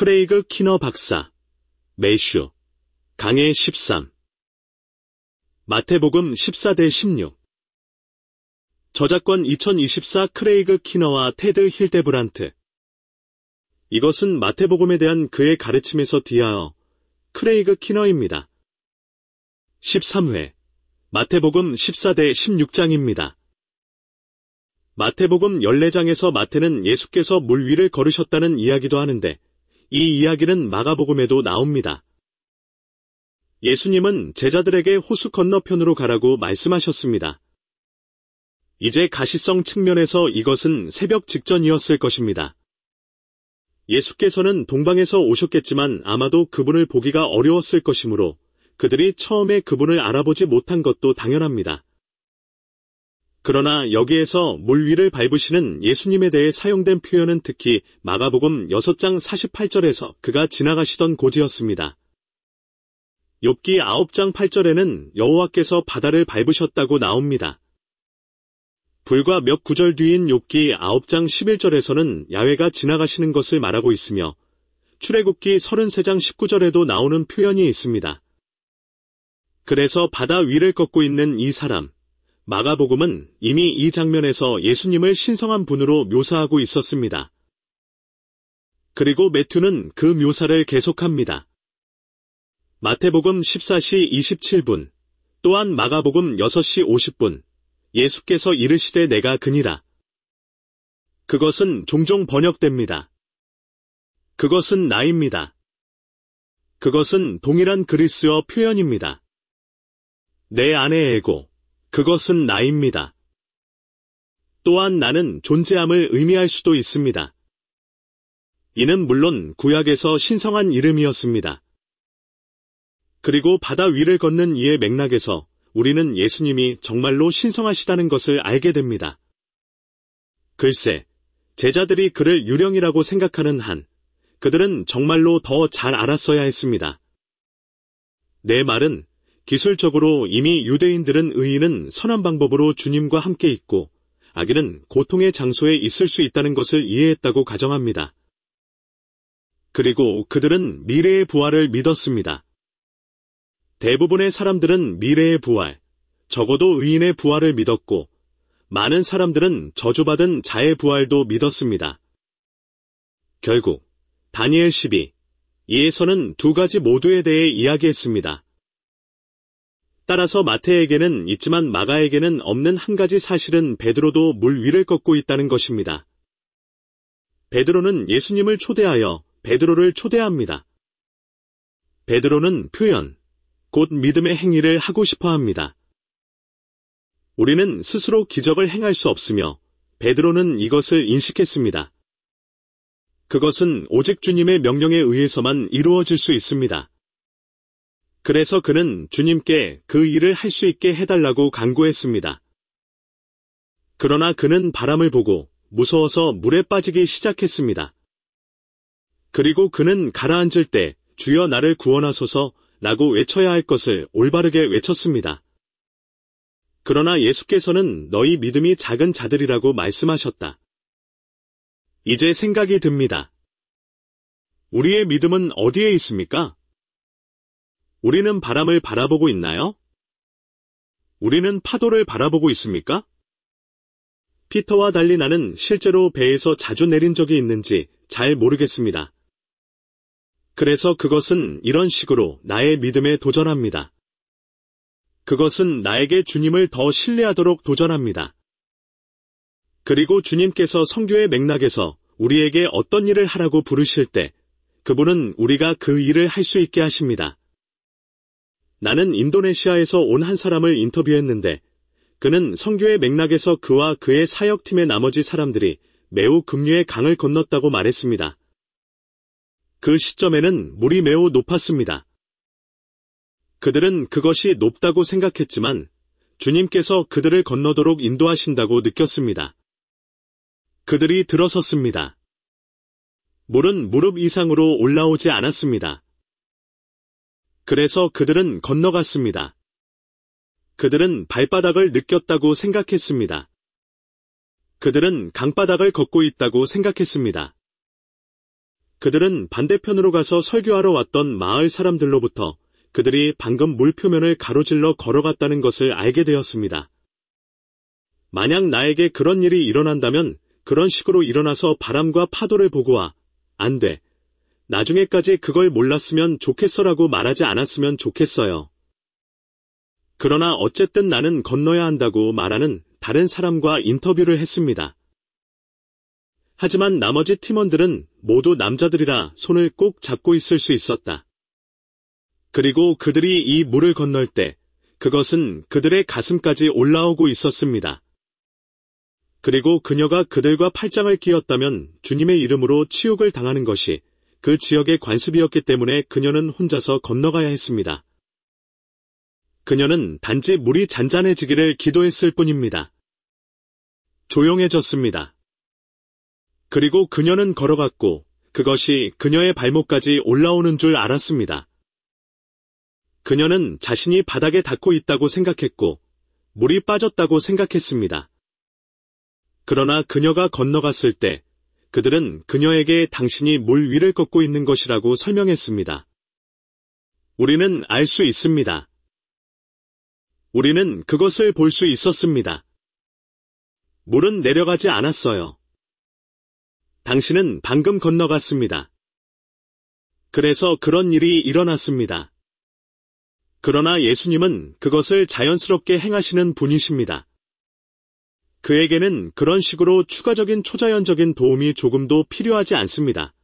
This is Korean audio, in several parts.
크레이그 키너 박사, 매슈, 강해 13. 마태복음 14-16. 저작권 2024 크레이그 키너와 테드 힐데브란트. 이것은 마태복음에 대한 그의 가르침에서 뒤하여 크레이그 키너입니다. 13회 마태복음 14-16장입니다. 마태복음 14장에서 마태는 예수께서 물 위를 걸으셨다는 이야기도 하는데 이 이야기는 마가복음에도 나옵니다. 예수님은 제자들에게 호수 건너편으로 가라고 말씀하셨습니다. 이제 가시성 측면에서 이것은 새벽 직전이었을 것입니다. 예수께서는 동방에서 오셨겠지만 아마도 그분을 보기가 어려웠을 것이므로 그들이 처음에 그분을 알아보지 못한 것도 당연합니다. 그러나 여기에서 물 위를 밟으시는 예수님에 대해 사용된 표현은 특히 마가복음 6장 48절에서 그가 지나가시던 고지였습니다. 욥기 9장 8절에는 여호와께서 바다를 밟으셨다고 나옵니다. 불과 몇 구절 뒤인 욥기 9장 11절에서는 야훼가 지나가시는 것을 말하고 있으며 출애굽기 33장 19절에도 나오는 표현이 있습니다. 그래서 바다 위를 걷고 있는 이 사람, 마가복음은 이미 이 장면에서 예수님을 신성한 분으로 묘사하고 있었습니다. 그리고 매튜는 그 묘사를 계속합니다. 마태복음 14시 27분, 또한 마가복음 6시 50분, 예수께서 이르시되 내가 그니라. 그것은 종종 번역됩니다. 그것은 나입니다. 그것은 동일한 그리스어 표현입니다. 내 안에 에고, 그것은 나입니다. 또한 나는 존재함을 의미할 수도 있습니다. 이는 물론 구약에서 신성한 이름이었습니다. 그리고 바다 위를 걷는 이의 맥락에서 우리는 예수님이 정말로 신성하시다는 것을 알게 됩니다. 글쎄, 제자들이 그를 유령이라고 생각하는 한, 그들은 정말로 더 잘 알았어야 했습니다. 내 말은 기술적으로 이미 유대인들은 의인은 선한 방법으로 주님과 함께 있고 악인은 고통의 장소에 있을 수 있다는 것을 이해했다고 가정합니다. 그리고 그들은 미래의 부활을 믿었습니다. 대부분의 사람들은 미래의 부활, 적어도 의인의 부활을 믿었고 많은 사람들은 저주받은 자의 부활도 믿었습니다. 결국 다니엘 12에서는 두 가지 모두에 대해 이야기했습니다. 따라서 마태에게는 있지만 마가에게는 없는 한 가지 사실은 베드로도 물 위를 걷고 있다는 것입니다. 베드로는 예수님을 초대하여 베드로를 초대합니다. 베드로는 표현, 곧 믿음의 행위를 하고 싶어 합니다. 우리는 스스로 기적을 행할 수 없으며 베드로는 이것을 인식했습니다. 그것은 오직 주님의 명령에 의해서만 이루어질 수 있습니다. 그래서 그는 주님께 그 일을 할 수 있게 해달라고 간구했습니다. 그러나 그는 바람을 보고 무서워서 물에 빠지기 시작했습니다. 그리고 그는 가라앉을 때 주여 나를 구원하소서 라고 외쳐야 할 것을 올바르게 외쳤습니다. 그러나 예수께서는 너희 믿음이 작은 자들이라고 말씀하셨다. 이제 생각이 듭니다. 우리의 믿음은 어디에 있습니까? 우리는 바람을 바라보고 있나요? 우리는 파도를 바라보고 있습니까? 피터와 달리 나는 실제로 배에서 자주 내린 적이 있는지 잘 모르겠습니다. 그래서 그것은 이런 식으로 나의 믿음에 도전합니다. 그것은 나에게 주님을 더 신뢰하도록 도전합니다. 그리고 주님께서 성교의 맥락에서 우리에게 어떤 일을 하라고 부르실 때 그분은 우리가 그 일을 할 수 있게 하십니다. 나는 인도네시아에서 온 한 사람을 인터뷰했는데 그는 성교의 맥락에서 그와 그의 사역팀의 나머지 사람들이 매우 급류의 강을 건넜다고 말했습니다. 그 시점에는 물이 매우 높았습니다. 그들은 그것이 높다고 생각했지만 주님께서 그들을 건너도록 인도하신다고 느꼈습니다. 그들이 들어섰습니다. 물은 무릎 이상으로 올라오지 않았습니다. 그래서 그들은 건너갔습니다. 그들은 발바닥을 느꼈다고 생각했습니다. 그들은 강바닥을 걷고 있다고 생각했습니다. 그들은 반대편으로 가서 설교하러 왔던 마을 사람들로부터 그들이 방금 물 표면을 가로질러 걸어갔다는 것을 알게 되었습니다. 만약 나에게 그런 일이 일어난다면 그런 식으로 일어나서 바람과 파도를 보고 와. 안 돼. 나중에까지 그걸 몰랐으면 좋겠어라고 말하지 않았으면 좋겠어요. 그러나 어쨌든 나는 건너야 한다고 말하는 다른 사람과 인터뷰를 했습니다. 하지만 나머지 팀원들은 모두 남자들이라 손을 꼭 잡고 있을 수 있었다. 그리고 그들이 이 물을 건널 때 그것은 그들의 가슴까지 올라오고 있었습니다. 그리고 그녀가 그들과 팔짱을 끼었다면 주님의 이름으로 치욕을 당하는 것이 그 지역의 관습이었기 때문에 그녀는 혼자서 건너가야 했습니다. 그녀는 단지 물이 잔잔해지기를 기도했을 뿐입니다. 조용해졌습니다. 그리고 그녀는 걸어갔고 그것이 그녀의 발목까지 올라오는 줄 알았습니다. 그녀는 자신이 바닥에 닿고 있다고 생각했고 물이 빠졌다고 생각했습니다. 그러나 그녀가 건너갔을 때 그들은 그녀에게 당신이 물 위를 걷고 있는 것이라고 설명했습니다. 우리는 알 수 있습니다. 우리는 그것을 볼 수 있었습니다. 물은 내려가지 않았어요. 당신은 방금 건너갔습니다. 그래서 그런 일이 일어났습니다. 그러나 예수님은 그것을 자연스럽게 행하시는 분이십니다. 그에게는 그런 식으로 추가적인 초자연적인 도움이 조금도 필요하지 않습니다.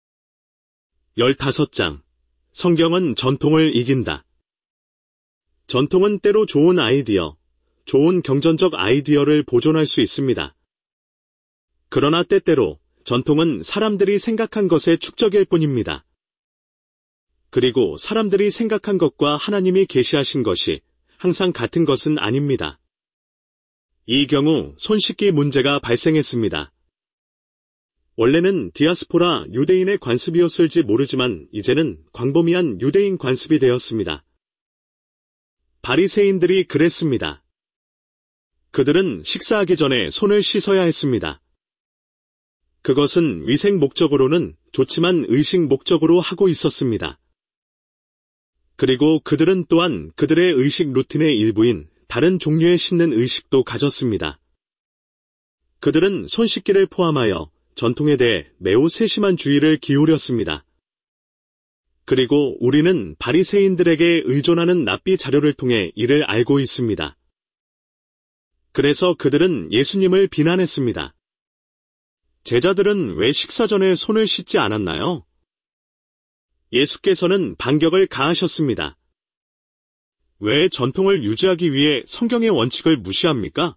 15장. 성경은 전통을 이긴다. 전통은 때로 좋은 아이디어, 좋은 경전적 아이디어를 보존할 수 있습니다. 그러나 때때로 전통은 사람들이 생각한 것의 축적일 뿐입니다. 그리고 사람들이 생각한 것과 하나님이 계시하신 것이 항상 같은 것은 아닙니다. 이 경우 손 씻기 문제가 발생했습니다. 원래는 디아스포라 유대인의 관습이었을지 모르지만 이제는 광범위한 유대인 관습이 되었습니다. 바리새인들이 그랬습니다. 그들은 식사하기 전에 손을 씻어야 했습니다. 그것은 위생 목적으로는 좋지만 의식 목적으로 하고 있었습니다. 그리고 그들은 또한 그들의 의식 루틴의 일부인 다른 종류의 씻는 의식도 가졌습니다. 그들은 손 씻기를 포함하여 전통에 대해 매우 세심한 주의를 기울였습니다. 그리고 우리는 바리새인들에게 의존하는 납비 자료를 통해 이를 알고 있습니다. 그래서 그들은 예수님을 비난했습니다. 제자들은 왜 식사 전에 손을 씻지 않았나요? 예수께서는 반격을 가하셨습니다. 왜 전통을 유지하기 위해 성경의 원칙을 무시합니까?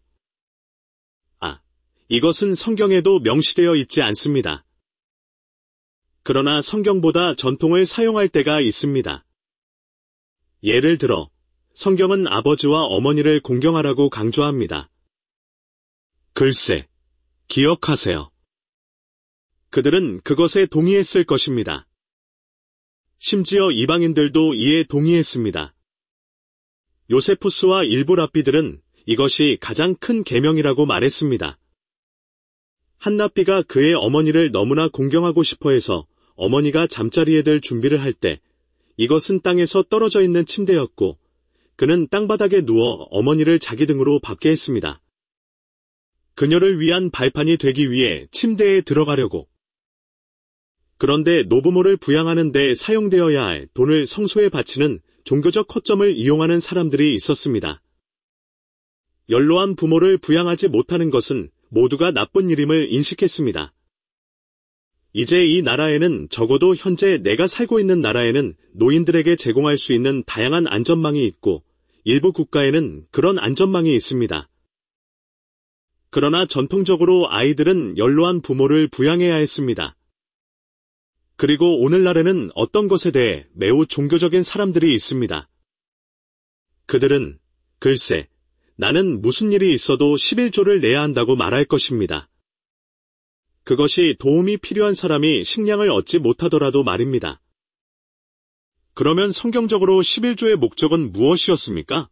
이것은 성경에도 명시되어 있지 않습니다. 그러나 성경보다 전통을 사용할 때가 있습니다. 예를 들어, 성경은 아버지와 어머니를 공경하라고 강조합니다. 글쎄, 기억하세요. 그들은 그것에 동의했을 것입니다. 심지어 이방인들도 이에 동의했습니다. 요세푸스와 일부 랍비들은 이것이 가장 큰 계명이라고 말했습니다. 한 랍비가 그의 어머니를 너무나 공경하고 싶어 해서 어머니가 잠자리에 들 준비를 할 때 이것은 땅에서 떨어져 있는 침대였고 그는 땅바닥에 누워 어머니를 자기 등으로 밟게 했습니다. 그녀를 위한 발판이 되기 위해 침대에 들어가려고. 그런데 노부모를 부양하는 데 사용되어야 할 돈을 성소에 바치는 종교적 허점을 이용하는 사람들이 있었습니다. 연로한 부모를 부양하지 못하는 것은 모두가 나쁜 일임을 인식했습니다. 이제 이 나라에는 적어도 현재 내가 살고 있는 나라에는 노인들에게 제공할 수 있는 다양한 안전망이 있고 일부 국가에는 그런 안전망이 있습니다. 그러나 전통적으로 아이들은 연로한 부모를 부양해야 했습니다. 그리고 오늘날에는 어떤 것에 대해 매우 종교적인 사람들이 있습니다. 그들은 글쎄, 나는 무슨 일이 있어도 11조를 내야 한다고 말할 것입니다. 그것이 도움이 필요한 사람이 식량을 얻지 못하더라도 말입니다. 그러면 성경적으로 11조의 목적은 무엇이었습니까?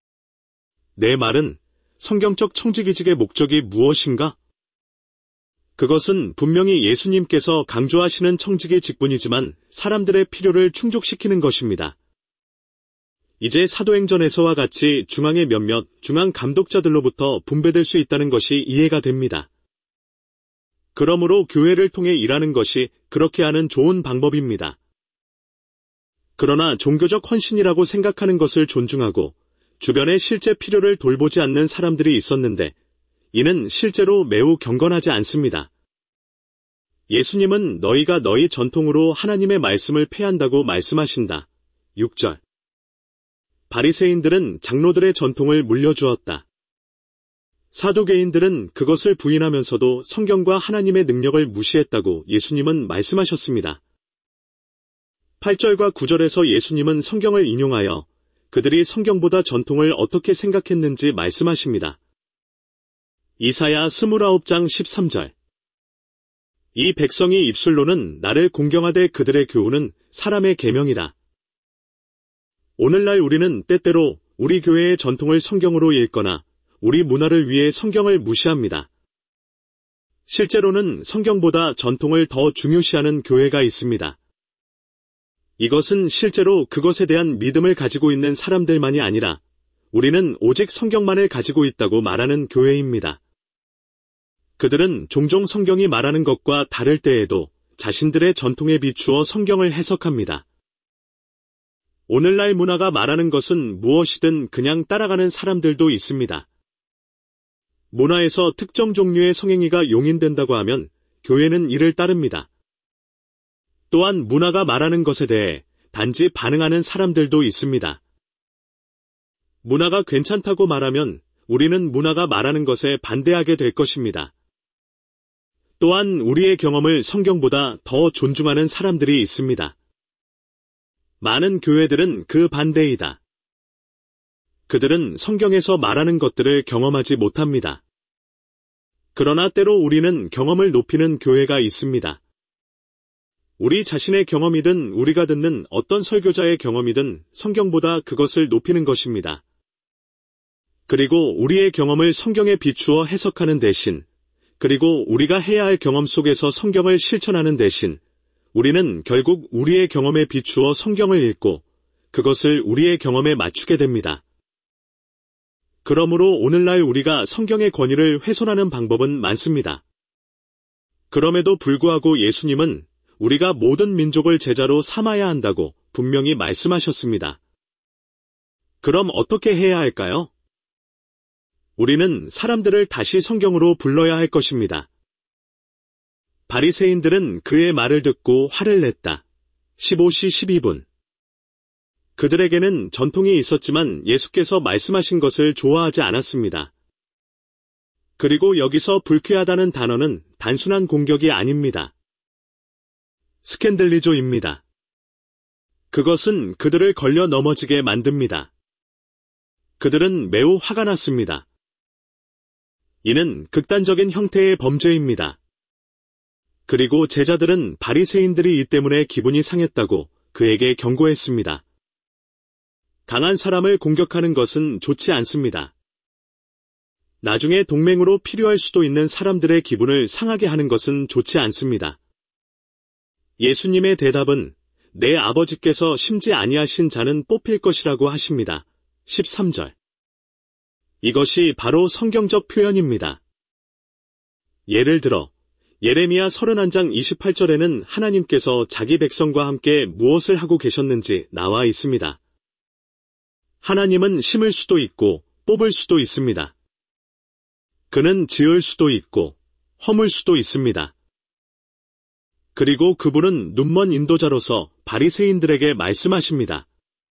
내 말은 성경적 청지기직의 목적이 무엇인가? 그것은 분명히 예수님께서 강조하시는 청지기 직분이지만 사람들의 필요를 충족시키는 것입니다. 이제 사도행전에서와 같이 중앙의 몇몇 중앙 감독자들로부터 분배될 수 있다는 것이 이해가 됩니다. 그러므로 교회를 통해 일하는 것이 그렇게 하는 좋은 방법입니다. 그러나 종교적 헌신이라고 생각하는 것을 존중하고 주변의 실제 필요를 돌보지 않는 사람들이 있었는데 이는 실제로 매우 경건하지 않습니다. 예수님은 너희가 너희 전통으로 하나님의 말씀을 폐한다고 말씀하신다. 6절. 바리새인들은 장로들의 전통을 물려주었다. 사두개인들은 그것을 부인하면서도 성경과 하나님의 능력을 무시했다고 예수님은 말씀하셨습니다. 8절과 9절에서 예수님은 성경을 인용하여 그들이 성경보다 전통을 어떻게 생각했는지 말씀하십니다. 이사야 29장 13절. 이 백성이 입술로는 나를 공경하되 그들의 교훈은 사람의 계명이라. 오늘날 우리는 때때로 우리 교회의 전통을 성경으로 읽거나 우리 문화를 위해 성경을 무시합니다. 실제로는 성경보다 전통을 더 중요시하는 교회가 있습니다. 이것은 실제로 그것에 대한 믿음을 가지고 있는 사람들만이 아니라 우리는 오직 성경만을 가지고 있다고 말하는 교회입니다. 그들은 종종 성경이 말하는 것과 다를 때에도 자신들의 전통에 비추어 성경을 해석합니다. 오늘날 문화가 말하는 것은 무엇이든 그냥 따라가는 사람들도 있습니다. 문화에서 특정 종류의 성행위가 용인된다고 하면 교회는 이를 따릅니다. 또한 문화가 말하는 것에 대해 단지 반응하는 사람들도 있습니다. 문화가 괜찮다고 말하면 우리는 문화가 말하는 것에 반대하게 될 것입니다. 또한 우리의 경험을 성경보다 더 존중하는 사람들이 있습니다. 많은 교회들은 그 반대이다. 그들은 성경에서 말하는 것들을 경험하지 못합니다. 그러나 때로 우리는 경험을 높이는 교회가 있습니다. 우리 자신의 경험이든 우리가 듣는 어떤 설교자의 경험이든 성경보다 그것을 높이는 것입니다. 그리고 우리의 경험을 성경에 비추어 해석하는 대신, 그리고 우리가 해야 할 경험 속에서 성경을 실천하는 대신, 우리는 결국 우리의 경험에 비추어 성경을 읽고 그것을 우리의 경험에 맞추게 됩니다. 그러므로 오늘날 우리가 성경의 권위를 훼손하는 방법은 많습니다. 그럼에도 불구하고 예수님은 우리가 모든 민족을 제자로 삼아야 한다고 분명히 말씀하셨습니다. 그럼 어떻게 해야 할까요? 우리는 사람들을 다시 성경으로 불러야 할 것입니다. 바리새인들은 그의 말을 듣고 화를 냈다. 15시 12분. 그들에게는 전통이 있었지만 예수께서 말씀하신 것을 좋아하지 않았습니다. 그리고 여기서 불쾌하다는 단어는 단순한 공격이 아닙니다. 스캔들리조입니다. 그것은 그들을 걸려 넘어지게 만듭니다. 그들은 매우 화가 났습니다. 이는 극단적인 형태의 범죄입니다. 그리고 제자들은 바리새인들이 이 때문에 기분이 상했다고 그에게 경고했습니다. 강한 사람을 공격하는 것은 좋지 않습니다. 나중에 동맹으로 필요할 수도 있는 사람들의 기분을 상하게 하는 것은 좋지 않습니다. 예수님의 대답은 내 아버지께서 심지 아니하신 자는 뽑힐 것이라고 하십니다. 13절. 이것이 바로 성경적 표현입니다. 예를 들어 예레미야 31장 28절에는 하나님께서 자기 백성과 함께 무엇을 하고 계셨는지 나와 있습니다. 하나님은 심을 수도 있고 뽑을 수도 있습니다. 그는 지을 수도 있고 허물 수도 있습니다. 그리고 그분은 눈먼 인도자로서 바리새인들에게 말씀하십니다.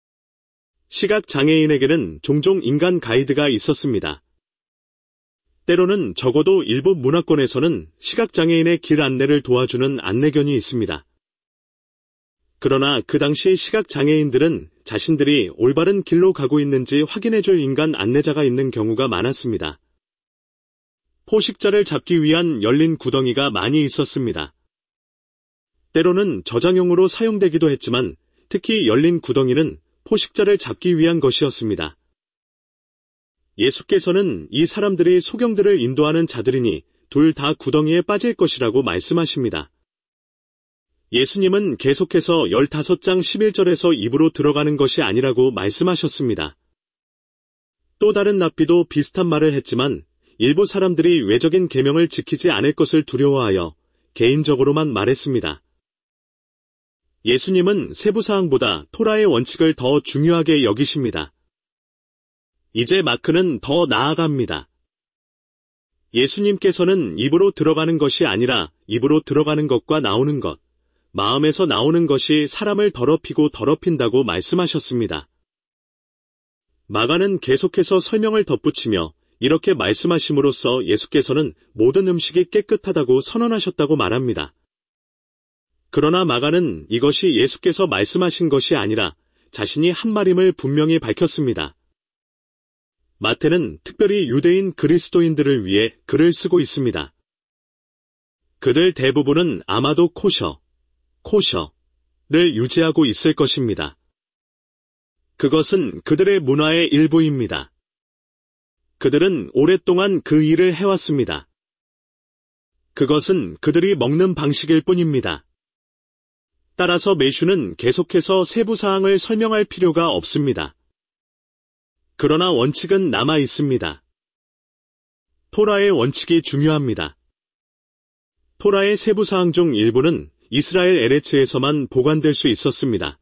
시각장애인에게는 종종 인간 가이드가 있었습니다. 때로는 적어도 일부 문화권에서는 시각장애인의 길 안내를 도와주는 안내견이 있습니다. 그러나 그 당시 시각장애인들은 자신들이 올바른 길로 가고 있는지 확인해줄 인간 안내자가 있는 경우가 많았습니다. 포식자를 잡기 위한 열린 구덩이가 많이 있었습니다. 때로는 저장용으로 사용되기도 했지만 특히 열린 구덩이는 포식자를 잡기 위한 것이었습니다. 예수께서는 이 사람들이 소경들을 인도하는 자들이니 둘 다 구덩이에 빠질 것이라고 말씀하십니다. 예수님은 계속해서 15장 11절에서 입으로 들어가는 것이 아니라고 말씀하셨습니다. 또 다른 랍비도 비슷한 말을 했지만 일부 사람들이 외적인 계명을 지키지 않을 것을 두려워하여 개인적으로만 말했습니다. 예수님은 세부사항보다 토라의 원칙을 더 중요하게 여기십니다. 이제 마크는 더 나아갑니다. 예수님께서는 입으로 들어가는 것이 아니라 입으로 들어가는 것과 나오는 것, 마음에서 나오는 것이 사람을 더럽히고 더럽힌다고 말씀하셨습니다. 마가는 계속해서 설명을 덧붙이며 이렇게 말씀하심으로써 예수께서는 모든 음식이 깨끗하다고 선언하셨다고 말합니다. 그러나 마가는 이것이 예수께서 말씀하신 것이 아니라 자신이 한 말임을 분명히 밝혔습니다. 마태는 특별히 유대인 그리스도인들을 위해 글을 쓰고 있습니다. 그들 대부분은 아마도 코셔를 유지하고 있을 것입니다. 그것은 그들의 문화의 일부입니다. 그들은 오랫동안 그 일을 해왔습니다. 그것은 그들이 먹는 방식일 뿐입니다. 따라서 매슈는 계속해서 세부 사항을 설명할 필요가 없습니다. 그러나 원칙은 남아 있습니다. 토라의 원칙이 중요합니다. 토라의 세부 사항 중 일부는 이스라엘 에레츠에서만 보관될 수 있었습니다.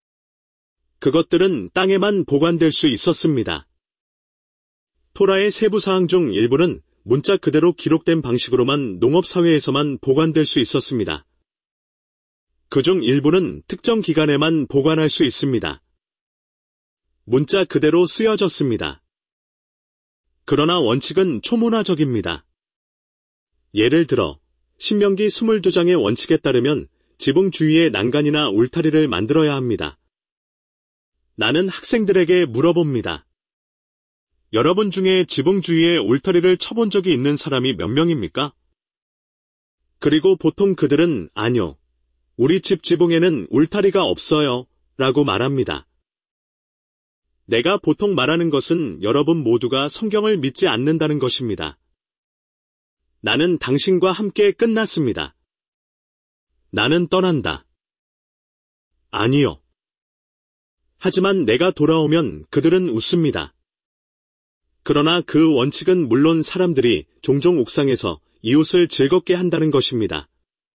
그것들은 땅에만 보관될 수 있었습니다. 토라의 세부 사항 중 일부는 문자 그대로 기록된 방식으로만 농업사회에서만 보관될 수 있었습니다. 그중 일부는 특정 기간에만 보관할 수 있습니다. 문자 그대로 쓰여졌습니다. 그러나 원칙은 초문화적입니다. 예를 들어 신명기 22장의 원칙에 따르면 지붕 주위에 난간이나 울타리를 만들어야 합니다. 나는 학생들에게 물어봅니다. 여러분 중에 지붕 주위에 울타리를 쳐본 적이 있는 사람이 몇 명입니까? 그리고 보통 그들은 아니요. 우리 집 지붕에는 울타리가 없어요. 라고 말합니다. 내가 보통 말하는 것은 여러분 모두가 성경을 믿지 않는다는 것입니다. 나는 당신과 함께 끝났습니다. 나는 떠난다. 아니요. 하지만 내가 돌아오면 그들은 웃습니다. 그러나 그 원칙은 물론 사람들이 종종 옥상에서 이웃을 즐겁게 한다는 것입니다.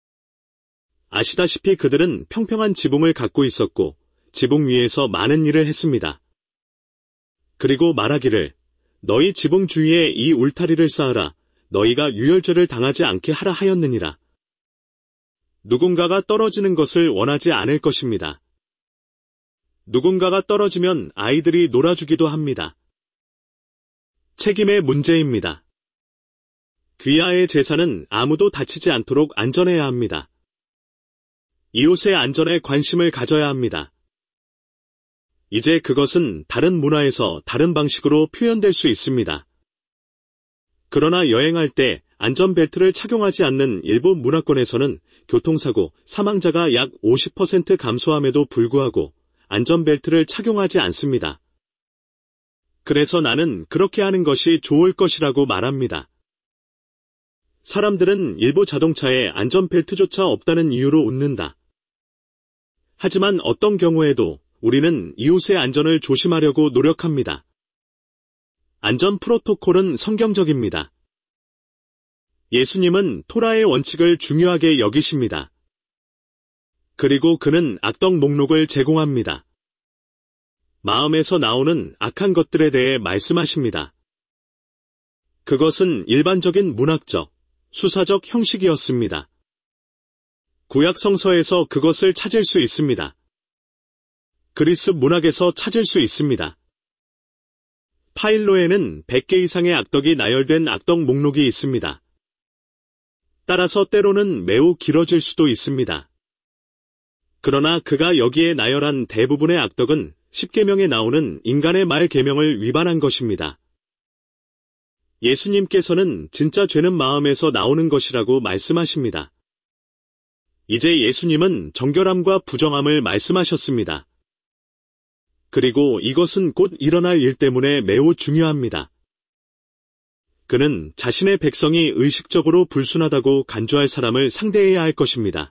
아시다시피 그들은 평평한 지붕을 갖고 있었고 지붕 위에서 많은 일을 했습니다. 그리고 말하기를 너희 지붕 주위에 이 울타리를 쌓으라 너희가 유혈죄를 당하지 않게 하라 하였느니라. 누군가가 떨어지는 것을 원하지 않을 것입니다. 누군가가 떨어지면 아이들이 놀아주기도 합니다. 책임의 문제입니다. 귀하의 제사는 아무도 다치지 않도록 안전해야 합니다. 이웃의 안전에 관심을 가져야 합니다. 이제 그것은 다른 문화에서 다른 방식으로 표현될 수 있습니다. 그러나 여행할 때 안전벨트를 착용하지 않는 일부 문화권에서는 교통사고 사망자가 약 50% 감소함에도 불구하고 안전벨트를 착용하지 않습니다. 그래서 나는 그렇게 하는 것이 좋을 것이라고 말합니다. 사람들은 일부 자동차에 안전벨트조차 없다는 이유로 웃는다. 하지만 어떤 경우에도 우리는 이웃의 안전을 조심하려고 노력합니다. 안전 프로토콜은 성경적입니다. 예수님은 토라의 원칙을 중요하게 여기십니다. 그리고 그는 악덕 목록을 제공합니다. 마음에서 나오는 악한 것들에 대해 말씀하십니다. 그것은 일반적인 문학적, 수사적 형식이었습니다. 구약 성서에서 그것을 찾을 수 있습니다. 그리스 문학에서 찾을 수 있습니다. 파일로에는 100개 이상의 악덕이 나열된 악덕 목록이 있습니다. 따라서 때로는 매우 길어질 수도 있습니다. 그러나 그가 여기에 나열한 대부분의 악덕은 10계명에 나오는 인간의 말 계명을 위반한 것입니다. 예수님께서는 진짜 죄는 마음에서 나오는 것이라고 말씀하십니다. 이제 예수님은 정결함과 부정함을 말씀하셨습니다. 그리고 이것은 곧 일어날 일 때문에 매우 중요합니다. 그는 자신의 백성이 의식적으로 불순하다고 간주할 사람을 상대해야 할 것입니다.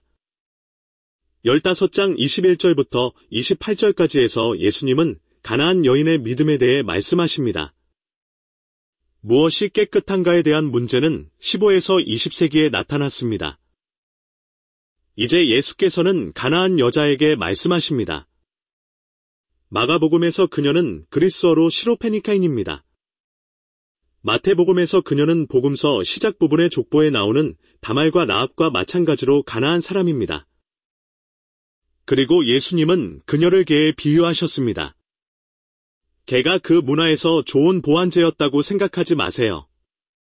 15장 21절부터 28절까지에서 예수님은 가나안 여인의 믿음에 대해 말씀하십니다. 무엇이 깨끗한가에 대한 문제는 15에서 20세기에 나타났습니다. 이제 예수께서는 가나안 여자에게 말씀하십니다. 마가복음에서 그녀는 그리스어로 시로페니카인입니다. 마태복음에서 그녀는 복음서 시작 부분의 족보에 나오는 다말과 라합과 마찬가지로 가나안 사람입니다. 그리고 예수님은 그녀를 개에 비유하셨습니다. 개가 그 문화에서 좋은 보안제였다고 생각하지 마세요.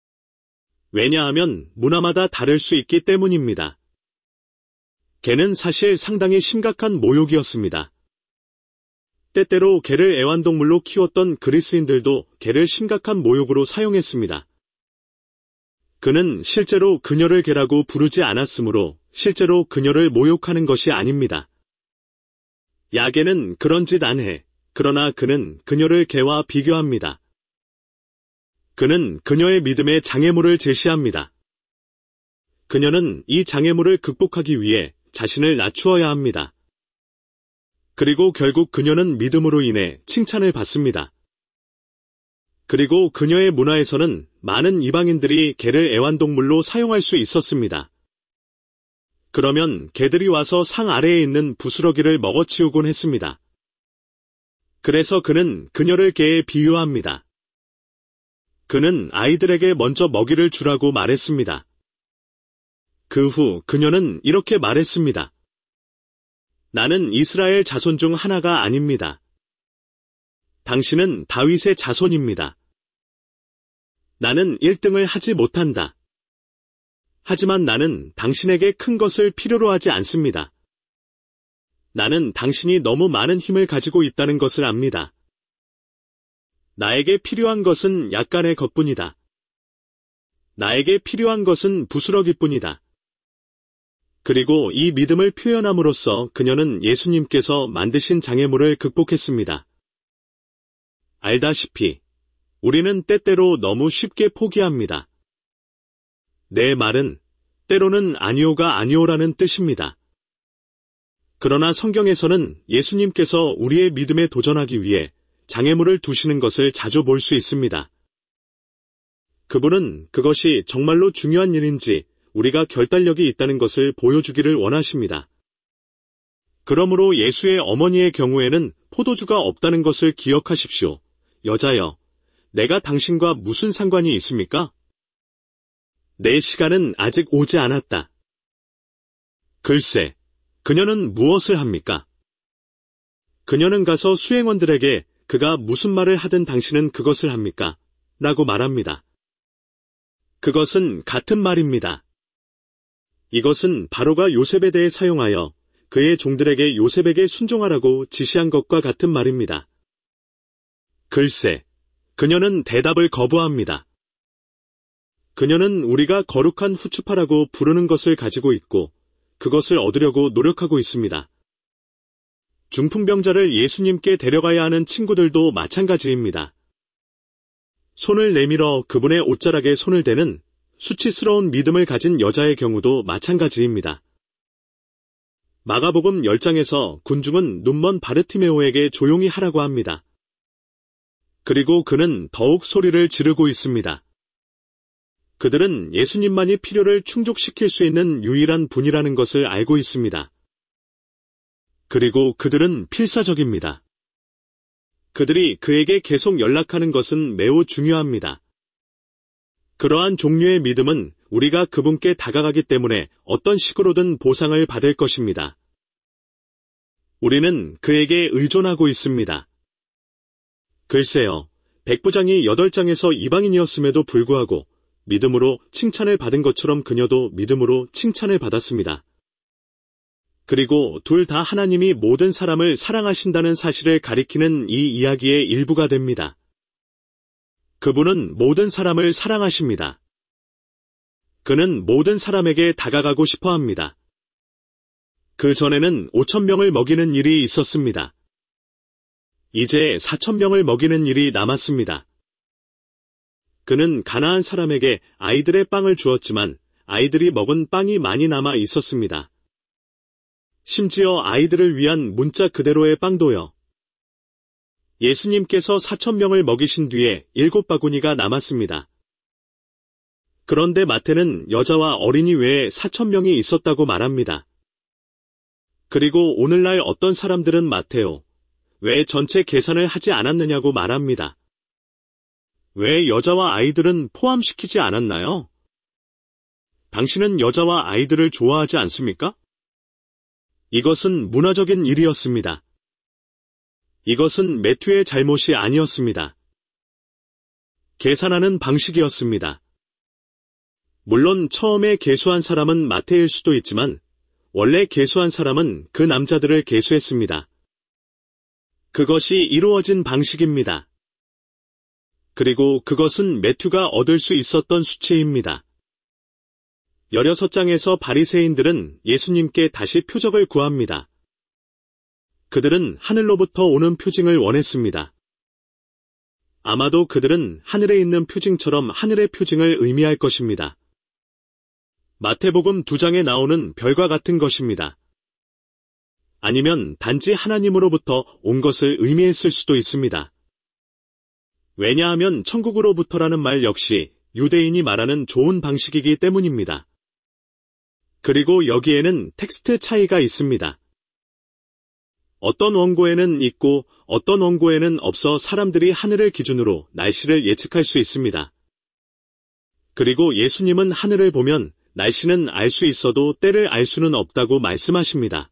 왜냐하면 문화마다 다를 수 있기 때문입니다. 개는 사실 상당히 심각한 모욕이었습니다. 때때로 개를 애완동물로 키웠던 그리스인들도 개를 심각한 모욕으로 사용했습니다. 그는 실제로 그녀를 개라고 부르지 않았으므로 실제로 그녀를 모욕하는 것이 아닙니다. 야개는 그런 짓 안 해. 그러나 그는 그녀를 개와 비교합니다. 그는 그녀의 믿음의 장애물을 제시합니다. 그녀는 이 장애물을 극복하기 위해 자신을 낮추어야 합니다. 그리고 결국 그녀는 믿음으로 인해 칭찬을 받습니다. 그리고 그녀의 문화에서는 많은 이방인들이 개를 애완동물로 사용할 수 있었습니다. 그러면 개들이 와서 상 아래에 있는 부스러기를 먹어치우곤 했습니다. 그래서 그는 그녀를 개에 비유합니다. 그는 아이들에게 먼저 먹이를 주라고 말했습니다. 그 후 그녀는 이렇게 말했습니다. 나는 이스라엘 자손 중 하나가 아닙니다. 당신은 다윗의 자손입니다. 나는 1등을 하지 못한다. 하지만 나는 당신에게 큰 것을 필요로 하지 않습니다. 나는 당신이 너무 많은 힘을 가지고 있다는 것을 압니다. 나에게 필요한 것은 약간의 것뿐이다. 나에게 필요한 것은 부스러기뿐이다. 그리고 이 믿음을 표현함으로써 그녀는 예수님께서 만드신 장애물을 극복했습니다. 알다시피 우리는 때때로 너무 쉽게 포기합니다. 내 말은 때로는 아니오가 아니오라는 뜻입니다. 그러나 성경에서는 예수님께서 우리의 믿음에 도전하기 위해 장애물을 두시는 것을 자주 볼 수 있습니다. 그분은 그것이 정말로 중요한 일인지 우리가 결단력이 있다는 것을 보여주기를 원하십니다. 그러므로 예수의 어머니의 경우에는 포도주가 없다는 것을 기억하십시오. 여자여, 내가 당신과 무슨 상관이 있습니까? 내 시간은 아직 오지 않았다. 글쎄, 그녀는 무엇을 합니까? 그녀는 가서 수행원들에게 그가 무슨 말을 하든 당신은 그것을 합니까? 라고 말합니다. 그것은 같은 말입니다. 이것은 바로가 요셉에 대해 사용하여 그의 종들에게 요셉에게 순종하라고 지시한 것과 같은 말입니다. 글쎄, 그녀는 대답을 거부합니다. 그녀는 우리가 거룩한 후추파라고 부르는 것을 가지고 있고 그것을 얻으려고 노력하고 있습니다. 중풍병자를 예수님께 데려가야 하는 친구들도 마찬가지입니다. 손을 내밀어 그분의 옷자락에 손을 대는 수치스러운 믿음을 가진 여자의 경우도 마찬가지입니다. 마가복음 10장에서 군중은 눈먼 바르티메오에게 조용히 하라고 합니다. 그리고 그는 더욱 소리를 지르고 있습니다. 그들은 예수님만이 필요를 충족시킬 수 있는 유일한 분이라는 것을 알고 있습니다. 그리고 그들은 필사적입니다. 그들이 그에게 계속 연락하는 것은 매우 중요합니다. 그러한 종류의 믿음은 우리가 그분께 다가가기 때문에 어떤 식으로든 보상을 받을 것입니다. 우리는 그에게 의존하고 있습니다. 글쎄요, 백부장이 8장에서 이방인이었음에도 불구하고 믿음으로 칭찬을 받은 것처럼 그녀도 믿음으로 칭찬을 받았습니다. 그리고 둘 다 하나님이 모든 사람을 사랑하신다는 사실을 가리키는 이 이야기의 일부가 됩니다. 그분은 모든 사람을 사랑하십니다. 그는 모든 사람에게 다가가고 싶어 합니다. 그 전에는 5,000명을 먹이는 일이 있었습니다. 이제 4,000명을 먹이는 일이 남았습니다. 그는 가나안 사람에게 아이들의 빵을 주었지만 아이들이 먹은 빵이 많이 남아 있었습니다. 심지어 아이들을 위한 문자 그대로의 빵도요. 예수님께서 4,000명을 먹이신 뒤에 7바구니가 남았습니다. 그런데 마태는 여자와 어린이 외에 4,000명이 있었다고 말합니다. 그리고 오늘날 어떤 사람들은 마테오, 왜 전체 계산을 하지 않았느냐고 말합니다. 왜 여자와 아이들은 포함시키지 않았나요? 당신은 여자와 아이들을 좋아하지 않습니까? 이것은 문화적인 일이었습니다. 이것은 매튜의 잘못이 아니었습니다. 계산하는 방식이었습니다. 물론 처음에 계수한 사람은 마태일 수도 있지만 원래 계수한 사람은 그 남자들을 계수했습니다. 그것이 이루어진 방식입니다. 그리고 그것은 매튜가 얻을 수 있었던 수치입니다. 16장에서 바리새인들은 예수님께 다시 표적을 구합니다. 그들은 하늘로부터 오는 표징을 원했습니다. 아마도 그들은 하늘에 있는 표징처럼 하늘의 표징을 의미할 것입니다. 마태복음 2장에 나오는 별과 같은 것입니다. 아니면 단지 하나님으로부터 온 것을 의미했을 수도 있습니다. 왜냐하면 천국으로부터라는 말 역시 유대인이 말하는 좋은 방식이기 때문입니다. 그리고 여기에는 텍스트 차이가 있습니다. 어떤 원고에는 있고 어떤 원고에는 없어 사람들이 하늘을 기준으로 날씨를 예측할 수 있습니다. 그리고 예수님은 하늘을 보면 날씨는 알 수 있어도 때를 알 수는 없다고 말씀하십니다.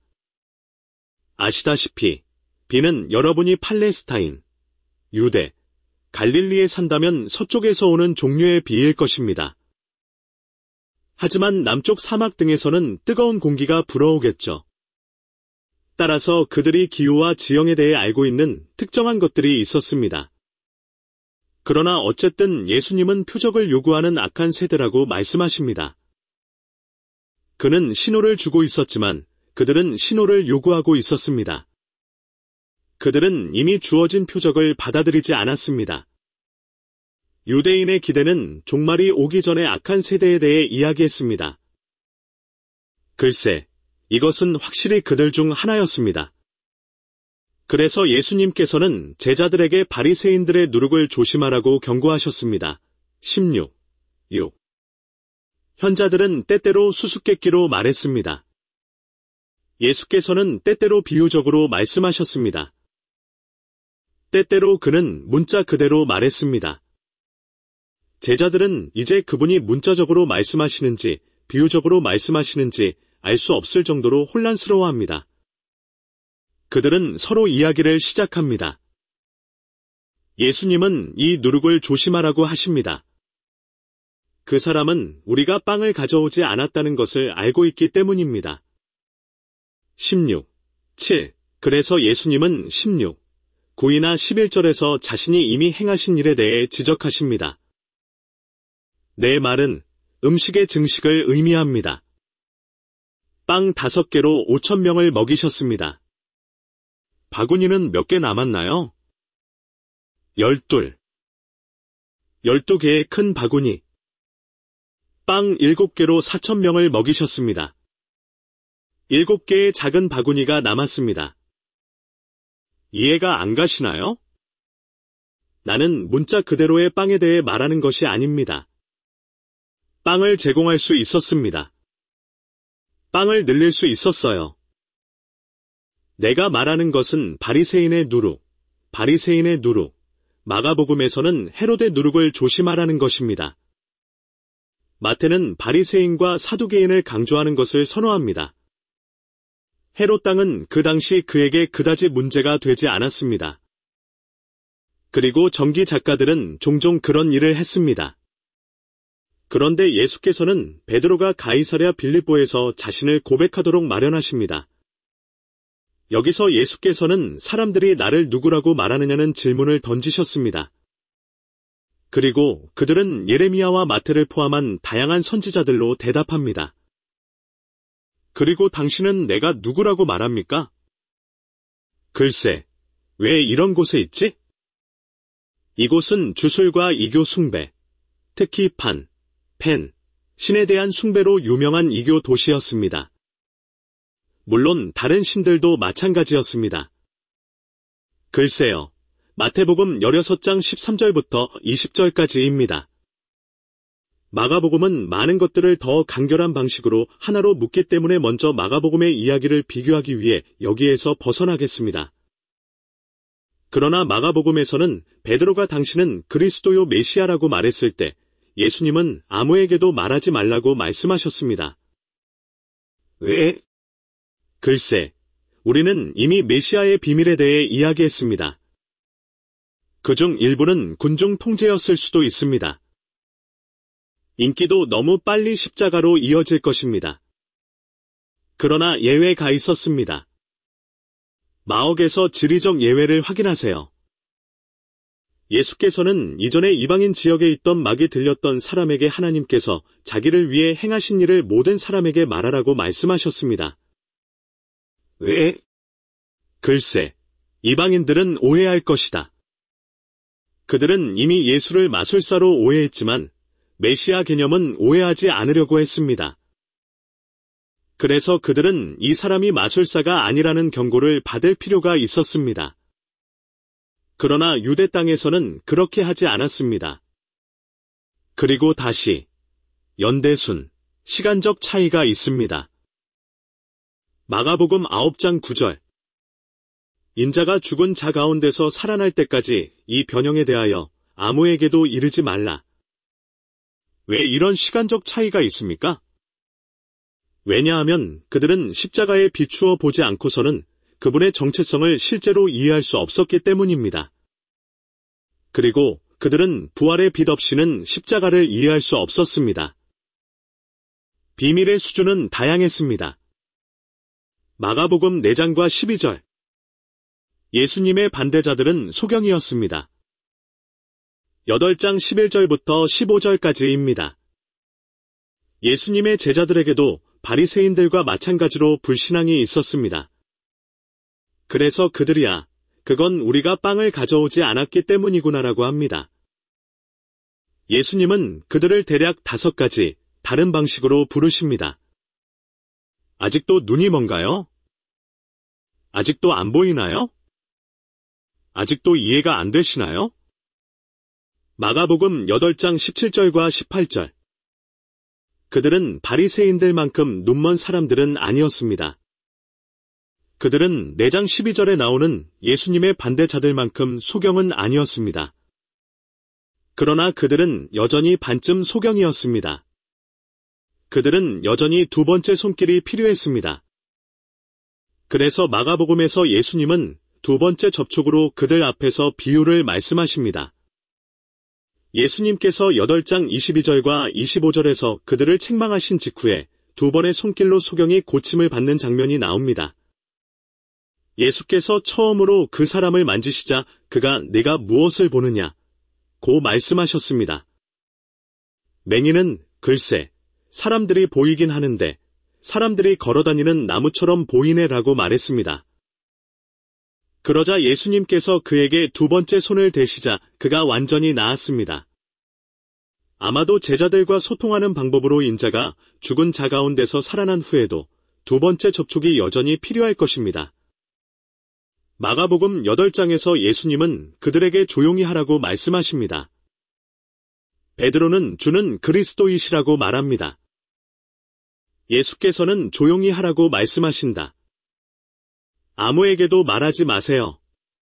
아시다시피 비는 여러분이 팔레스타인, 유대, 갈릴리에 산다면 서쪽에서 오는 종류의 비일 것입니다. 하지만 남쪽 사막 등에서는 뜨거운 공기가 불어오겠죠. 따라서 그들이 기후와 지형에 대해 알고 있는 특정한 것들이 있었습니다. 그러나 어쨌든 예수님은 표적을 요구하는 악한 세대라고 말씀하십니다. 그는 신호를 주고 있었지만 그들은 신호를 요구하고 있었습니다. 그들은 이미 주어진 표적을 받아들이지 않았습니다. 유대인의 기대는 종말이 오기 전에 악한 세대에 대해 이야기했습니다. 글쎄, 이것은 확실히 그들 중 하나였습니다. 그래서 예수님께서는 제자들에게 바리새인들의 누룩을 조심하라고 경고하셨습니다. 16. 현자들은 때때로 수수께끼로 말했습니다. 예수께서는 때때로 비유적으로 말씀하셨습니다. 때때로 그는 문자 그대로 말했습니다. 제자들은 이제 그분이 문자적으로 말씀하시는지 비유적으로 말씀하시는지 알 수 없을 정도로 혼란스러워합니다. 그들은 서로 이야기를 시작합니다. 예수님은 이 누룩을 조심하라고 하십니다. 그 사람은 우리가 빵을 가져오지 않았다는 것을 알고 있기 때문입니다. 16. 그래서 예수님은 9이나 11절에서 자신이 이미 행하신 일에 대해 지적하십니다. 내 말은 음식의 증식을 의미합니다. 빵 5개로 5,000명을 먹이셨습니다. 바구니는 몇 개 남았나요? 12개의 큰 바구니. 빵 7개로 4,000명을 먹이셨습니다. 7개의 작은 바구니가 남았습니다. 이해가 안 가시나요? 나는 문자 그대로의 빵에 대해 말하는 것이 아닙니다. 빵을 제공할 수 있었습니다. 빵을 늘릴 수 있었어요. 내가 말하는 것은 바리새인의 누룩, 마가복음에서는 헤롯의 누룩을 조심하라는 것입니다. 마태는 바리새인과 사두개인을 강조하는 것을 선호합니다. 헤롯 땅은 그 당시 그에게 그다지 문제가 되지 않았습니다. 그리고 전기 작가들은 종종 그런 일을 했습니다. 그런데 예수께서는 베드로가 가이사랴 빌립보에서 자신을 고백하도록 마련하십니다. 여기서 예수께서는 사람들이 나를 누구라고 말하느냐는 질문을 던지셨습니다. 그리고 그들은 예레미야와 마태를 포함한 다양한 선지자들로 대답합니다. 그리고 당신은 내가 누구라고 말합니까? 글쎄, 왜 이런 곳에 있지? 이곳은 주술과 이교 숭배, 특히 판, 펜, 신에 대한 숭배로 유명한 이교 도시였습니다. 물론 다른 신들도 마찬가지였습니다. 글쎄요, 마태복음 16장 13절부터 20절까지입니다. 마가복음은 많은 것들을 더 간결한 방식으로 하나로 묶기 때문에 먼저 마가복음의 이야기를 비교하기 위해 여기에서 벗어나겠습니다. 그러나 마가복음에서는 베드로가 당신은 그리스도요 메시아라고 말했을 때 예수님은 아무에게도 말하지 말라고 말씀하셨습니다. 왜? 글쎄, 우리는 이미 메시아의 비밀에 대해 이야기했습니다. 그중 일부는 군중 통제였을 수도 있습니다. 인기도 너무 빨리 십자가로 이어질 것입니다. 그러나 예외가 있었습니다. 마옥에서 지리적 예외를 확인하세요. 예수께서는 이전에 이방인 지역에 있던 막이 들렸던 사람에게 하나님께서 자기를 위해 행하신 일을 모든 사람에게 말하라고 말씀하셨습니다. 왜? 글쎄, 이방인들은 오해할 것이다. 그들은 이미 예수를 마술사로 오해했지만 메시아 개념은 오해하지 않으려고 했습니다. 그래서 그들은 이 사람이 마술사가 아니라는 경고를 받을 필요가 있었습니다. 그러나 유대 땅에서는 그렇게 하지 않았습니다. 그리고 다시 연대순, 시간적 차이가 있습니다. 마가복음 9장 9절. 인자가 죽은 자 가운데서 살아날 때까지 이 변형에 대하여 아무에게도 이르지 말라. 왜 이런 시간적 차이가 있습니까? 왜냐하면 그들은 십자가에 비추어 보지 않고서는 그분의 정체성을 실제로 이해할 수 없었기 때문입니다. 그리고 그들은 부활의 빛 없이는 십자가를 이해할 수 없었습니다. 비밀의 수준은 다양했습니다. 마가복음 4장과 12절. 예수님의 반대자들은 소경이었습니다. 8장 11절부터 15절까지입니다. 예수님의 제자들에게도 바리새인들과 마찬가지로 불신앙이 있었습니다. 그래서 그들이야, 그건 우리가 빵을 가져오지 않았기 때문이구나라고 합니다. 예수님은 그들을 대략 5가지 다른 방식으로 부르십니다. 아직도 눈이 먼가요? 아직도 안 보이나요? 아직도 이해가 안 되시나요? 마가복음 8장 17절과 18절. 그들은 바리새인들만큼 눈먼 사람들은 아니었습니다. 그들은 4장 12절에 나오는 예수님의 반대자들만큼 소경은 아니었습니다. 그러나 그들은 여전히 반쯤 소경이었습니다. 그들은 여전히 두 번째 손길이 필요했습니다. 그래서 마가복음에서 예수님은 두 번째 접촉으로 그들 앞에서 비유를 말씀하십니다. 예수님께서 8장 22절과 25절에서 그들을 책망하신 직후에 두 번의 손길로 소경이 고침을 받는 장면이 나옵니다. 예수께서 처음으로 그 사람을 만지시자 그가 네가 무엇을 보느냐 고 말씀하셨습니다. 맹인은 글쎄 사람들이 보이긴 하는데 사람들이 걸어다니는 나무처럼 보이네라고 말했습니다. 그러자 예수님께서 그에게 두 번째 손을 대시자 그가 완전히 나았습니다. 아마도 제자들과 소통하는 방법으로 인자가 죽은 자 가운데서 살아난 후에도 두 번째 접촉이 여전히 필요할 것입니다. 마가복음 8장에서 예수님은 그들에게 조용히 하라고 말씀하십니다. 베드로는 주는 그리스도이시라고 말합니다. 예수께서는 조용히 하라고 말씀하신다. 아무에게도 말하지 마세요.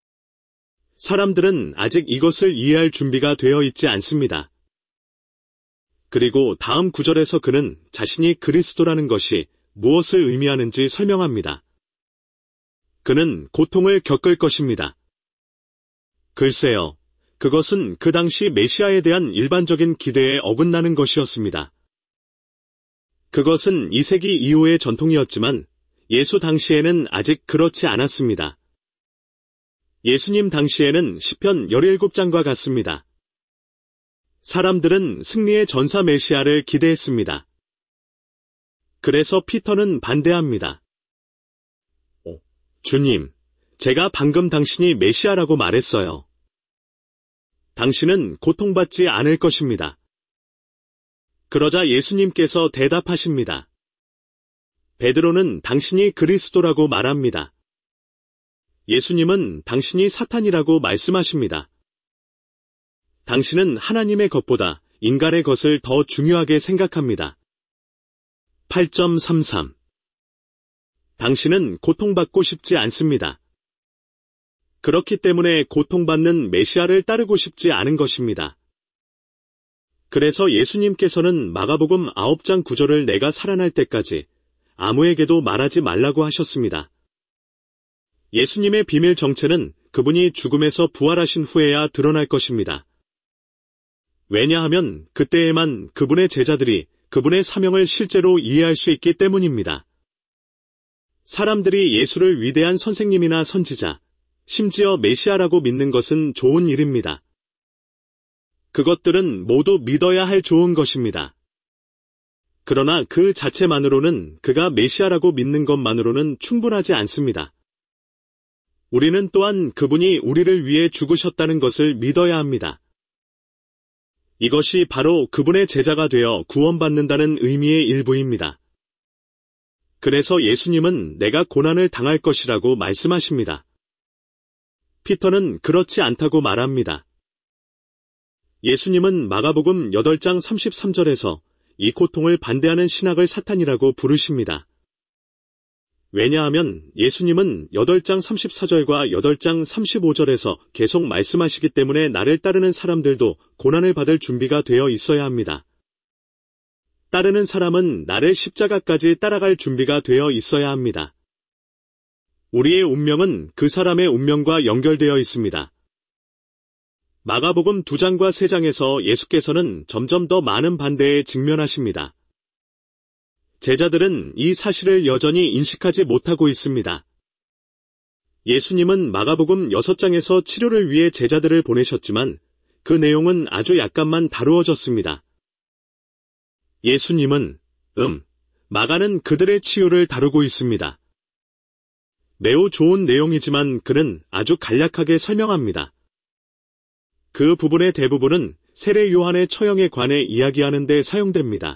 사람들은 아직 이것을 이해할 준비가 되어 있지 않습니다. 그리고 다음 구절에서 그는 자신이 그리스도라는 것이 무엇을 의미하는지 설명합니다. 그는 고통을 겪을 것입니다. 글쎄요, 그것은 그 당시 메시아에 대한 일반적인 기대에 어긋나는 것이었습니다. 그것은 2세기 이후의 전통이었지만 예수 당시에는 아직 그렇지 않았습니다. 예수님 당시에는 시편 17장과 같습니다. 사람들은 승리의 전사 메시아를 기대했습니다. 그래서 피터는 반대합니다. 주님, 제가 방금 당신이 메시아라고 말했어요. 당신은 고통받지 않을 것입니다. 그러자 예수님께서 대답하십니다. 베드로는 당신이 그리스도라고 말합니다. 예수님은 당신이 사탄이라고 말씀하십니다. 당신은 하나님의 것보다 인간의 것을 더 중요하게 생각합니다. 8.33 당신은 고통받고 싶지 않습니다. 그렇기 때문에 고통받는 메시아를 따르고 싶지 않은 것입니다. 그래서 예수님께서는 마가복음 9장 9절을 내가 살아날 때까지 아무에게도 말하지 말라고 하셨습니다. 예수님의 비밀 정체는 그분이 죽음에서 부활하신 후에야 드러날 것입니다. 왜냐하면 그때에만 그분의 제자들이 그분의 사명을 실제로 이해할 수 있기 때문입니다. 사람들이 예수를 위대한 선생님이나 선지자, 심지어 메시아라고 믿는 것은 좋은 일입니다. 그것들은 모두 믿어야 할 좋은 것입니다. 그러나 그 자체만으로는 그가 메시아라고 믿는 것만으로는 충분하지 않습니다. 우리는 또한 그분이 우리를 위해 죽으셨다는 것을 믿어야 합니다. 이것이 바로 그분의 제자가 되어 구원받는다는 의미의 일부입니다. 그래서 예수님은 내가 고난을 당할 것이라고 말씀하십니다. 피터는 그렇지 않다고 말합니다. 예수님은 마가복음 8장 33절에서 이 고통을 반대하는 신학을 사탄이라고 부르십니다. 왜냐하면 예수님은 8장 34절과 8장 35절에서 계속 말씀하시기 때문에 나를 따르는 사람들도 고난을 받을 준비가 되어 있어야 합니다. 따르는 사람은 나를 십자가까지 따라갈 준비가 되어 있어야 합니다. 우리의 운명은 그 사람의 운명과 연결되어 있습니다. 마가복음 2장과 3장에서 예수께서는 점점 더 많은 반대에 직면하십니다. 제자들은 이 사실을 여전히 인식하지 못하고 있습니다. 예수님은 마가복음 6장에서 치료를 위해 제자들을 보내셨지만 그 내용은 아주 약간만 다루어졌습니다. 예수님은 마가는 그들의 치유를 다루고 있습니다. 매우 좋은 내용이지만 그는 아주 간략하게 설명합니다. 그 부분의 대부분은 세례 요한의 처형에 관해 이야기하는 데 사용됩니다.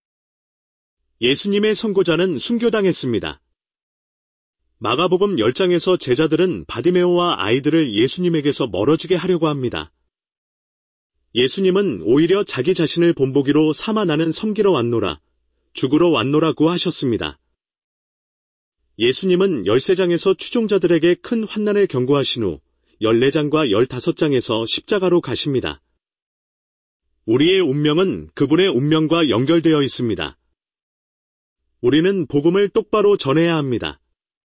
예수님의 선고자는 순교당했습니다. 마가복음 10장에서 제자들은 바디메오와 아이들을 예수님에게서 멀어지게 하려고 합니다. 예수님은 오히려 자기 자신을 본보기로 삼아 나는 섬기러 왔노라, 죽으러 왔노라고 하셨습니다. 예수님은 13장에서 추종자들에게 큰 환난을 경고하신 후 14장과 15장에서 십자가로 가십니다. 우리의 운명은 그분의 운명과 연결되어 있습니다. 우리는 복음을 똑바로 전해야 합니다.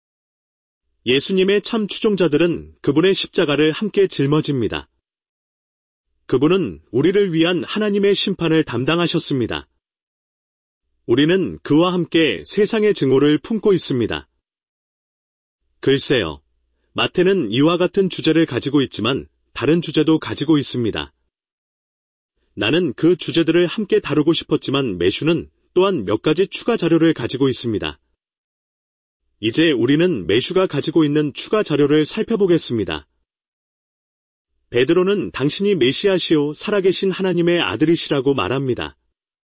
예수님의 참 추종자들은 그분의 십자가를 함께 짊어집니다. 그분은 우리를 위한 하나님의 심판을 담당하셨습니다. 우리는 그와 함께 세상의 증오를 품고 있습니다. 글쎄요, 마태는 이와 같은 주제를 가지고 있지만 다른 주제도 가지고 있습니다. 나는 그 주제들을 함께 다루고 싶었지만 매슈는 또한 몇 가지 추가 자료를 가지고 있습니다. 이제 우리는 매슈가 가지고 있는 추가 자료를 살펴보겠습니다. 베드로는 당신이 메시아시오 살아계신 하나님의 아들이시라고 말합니다.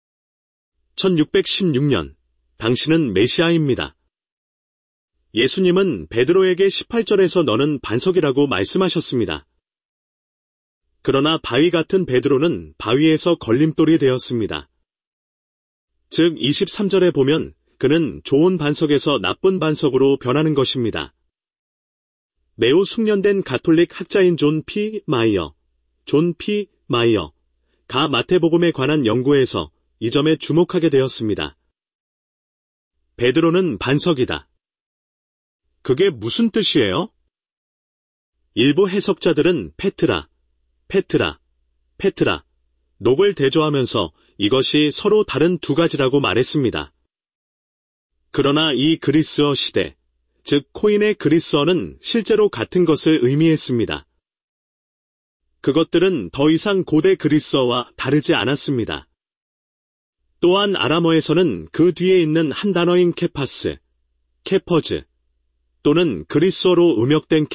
1616년, 당신은 메시아입니다. 예수님은 베드로에게 18절에서 너는 반석이라고 말씀하셨습니다. 그러나 바위 같은 베드로는 바위에서 걸림돌이 되었습니다. 즉 23절에 보면 그는 좋은 반석에서 나쁜 반석으로 변하는 것입니다. 매우 숙련된 가톨릭 학자인 존 P. 마이어가 마태복음에 관한 연구에서 이 점에 주목하게 되었습니다. 베드로는 반석이다. 그게 무슨 뜻이에요? 일부 해석자들은 페트라, 녹을 대조하면서 이것이 서로 다른 두 가지라고 말했습니다. 그러나 이 그리스어 시대, 즉 코인의 그리스어는 실제로 같은 것을 의미했습니다. 그것들은 더 이상 고대 그리스어와 다르지 않았습니다. 또한 아람어에서는 그 뒤에 있는 한 단어인 케퍼즈, 또는 그리스어로 음역된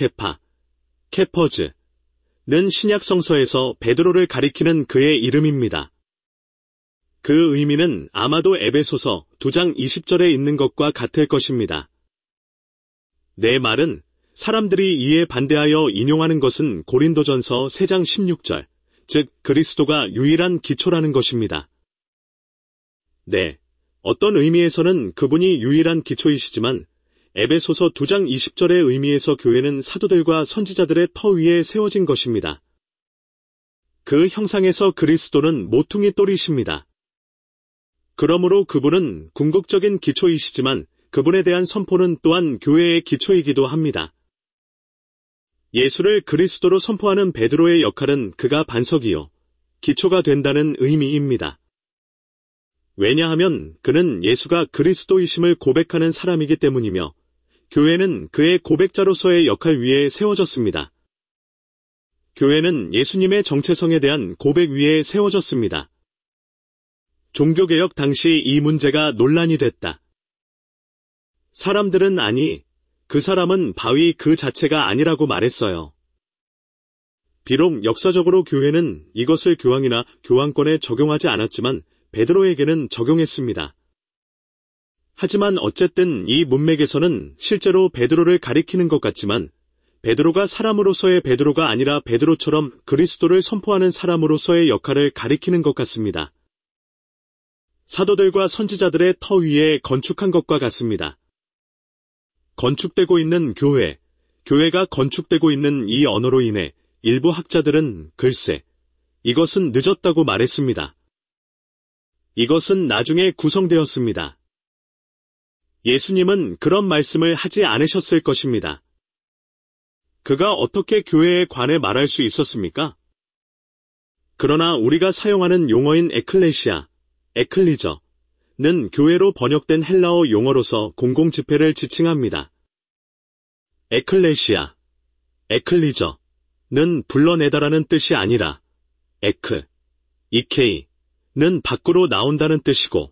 케퍼즈는 신약 성서에서 베드로를 가리키는 그의 이름입니다. 그 의미는 아마도 에베소서 2장 20절에 있는 것과 같을 것입니다. 내 말은 사람들이 이에 반대하여 인용하는 것은 고린도전서 3장 16절, 즉 그리스도가 유일한 기초라는 것입니다. 네, 어떤 의미에서는 그분이 유일한 기초이시지만 에베소서 2장 20절의 의미에서 교회는 사도들과 선지자들의 터 위에 세워진 것입니다. 그 형상에서 그리스도는 모퉁이 돌이십니다. 그러므로 그분은 궁극적인 기초이시지만 그분에 대한 선포는 또한 교회의 기초이기도 합니다. 예수를 그리스도로 선포하는 베드로의 역할은 그가 반석이요, 기초가 된다는 의미입니다. 왜냐하면 그는 예수가 그리스도이심을 고백하는 사람이기 때문이며 교회는 그의 고백자로서의 역할 위에 세워졌습니다. 교회는 예수님의 정체성에 대한 고백 위에 세워졌습니다. 종교개혁 당시 이 문제가 논란이 됐다. 사람들은 아니, 그 사람은 바위 그 자체가 아니라고 말했어요. 비록 역사적으로 교회는 이것을 교황이나 교황권에 적용하지 않았지만 베드로에게는 적용했습니다. 하지만 어쨌든 이 문맥에서는 실제로 베드로를 가리키는 것 같지만 베드로가 사람으로서의 베드로가 아니라 베드로처럼 그리스도를 선포하는 사람으로서의 역할을 가리키는 것 같습니다. 사도들과 선지자들의 터 위에 건축한 것과 같습니다. 건축되고 있는 교회가 건축되고 있는 이 언어로 인해 일부 학자들은 글쎄, 이것은 늦었다고 말했습니다. 이것은 나중에 구성되었습니다. 예수님은 그런 말씀을 하지 않으셨을 것입니다. 그가 어떻게 교회에 관해 말할 수 있었습니까? 그러나 우리가 사용하는 용어인 에클리저는 교회로 번역된 헬라어 용어로서 공공집회를 지칭합니다. 에클리저는 불러내다라는 뜻이 아니라 이케이는 밖으로 나온다는 뜻이고